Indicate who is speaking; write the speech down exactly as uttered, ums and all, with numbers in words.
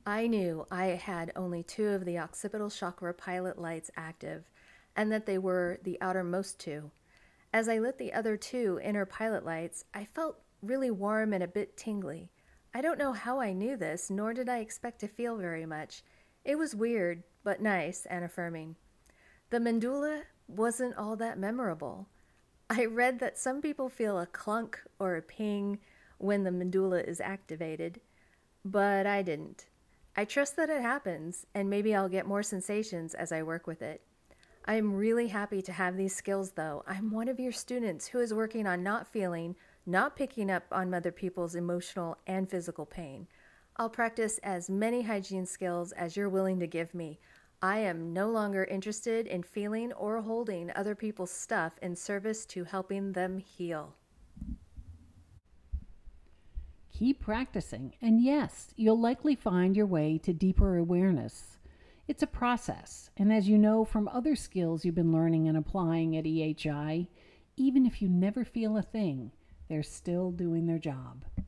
Speaker 1: I knew I had only two of the occipital chakra pilot lights active, and that they were the outermost two. As I lit the other two inner pilot lights, I felt really warm and a bit tingly. I don't know how I knew this, nor did I expect to feel very much. It was weird, but nice and affirming. The mandula wasn't all that memorable. I read that some people feel a clunk or a ping when the mandula is activated, but I didn't. I trust that it happens, and maybe I'll get more sensations as I work with it. I'm really happy to have these skills, though. I'm one of your students who is working on not feeling, not picking up on other people's emotional and physical pain. I'll practice as many hygiene skills as you're willing to give me. I am no longer interested in feeling or holding other people's stuff in service to helping them heal.
Speaker 2: Keep practicing, and yes, you'll likely find your way to deeper awareness. It's a process, and as you know from other skills you've been learning and applying at E H I, even if you never feel a thing, they're still doing their job.